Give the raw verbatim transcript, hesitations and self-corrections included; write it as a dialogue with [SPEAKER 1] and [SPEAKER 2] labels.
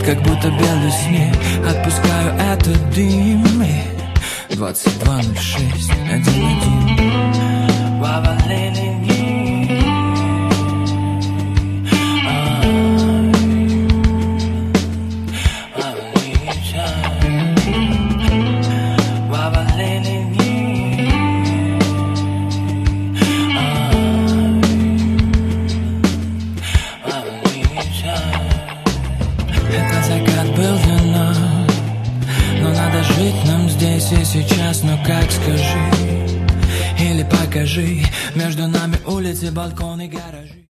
[SPEAKER 1] как будто белый снег. Отпускаю этот дым. Двадцать два ноль шесть один один. Вава Ленин. Здесь и сейчас, но как скажи или покажи, между нами улицы, балконы, гаражи.